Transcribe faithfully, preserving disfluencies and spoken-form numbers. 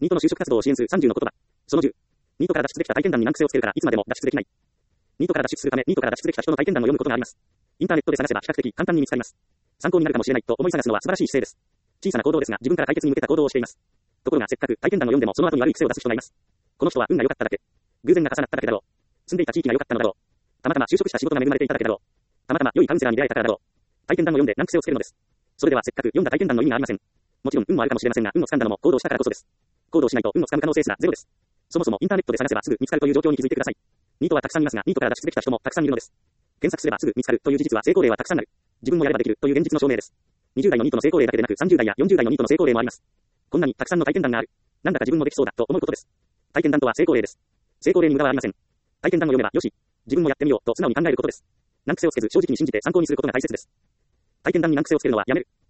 ニートの就職活動を支援するさんじゅうの言葉。そのじゅう。ニートから脱出できた体験談に難癖をつけるからいつまでも脱出できない。ニートから脱出するため、ニートから脱出できた人の体験談を読むことがあります。インターネットで探せば比較的簡単に見つかります。参考になるかもしれないと思い探すのは素晴らしい姿勢です。小さな行動ですが、自分から解決に向けた行動をしています。ところが、せっかく体験談を読んでもその後に悪い癖を出す人がいます。この人は運が良かっただけ。偶然が重なっただけだろう。住んでいた地域が良かったのだろう。たまたま就職した仕事が恵まれていただけだろう。たまたま良いカウンセラーに出会えたからだろう。体験談を読んで難癖をつけるのです。それではせっかく読んだ体験談の意味がありません。もちろん運もあるかもしれませんが、運を掴んだのも行動したからこそです。行動しないと運を掴む可能性すらゼロです。そもそもインターネットで探せばすぐ見つかるという状況に気づいてください。ニートはたくさんいますが、ニートから脱出できた人もたくさんいるのです。検索すればすぐ見つかるという事実は成功例はたくさんある。自分もやればできるという現実の証明です。にじゅう代のニートの成功例だけでなくさんじゅう代やよんじゅう代のニートの成功例もあります。こんなにたくさんの体験談がある。なんだか自分もできそうだと思うことです。体験談とは成功例です。成功例に無駄はありません。体験談を読めばよし、自分もやってみようと素直に考えることです。難癖をつけず正直に信じて参考にすることが大切です。体験談に難癖をつけるのはやめる。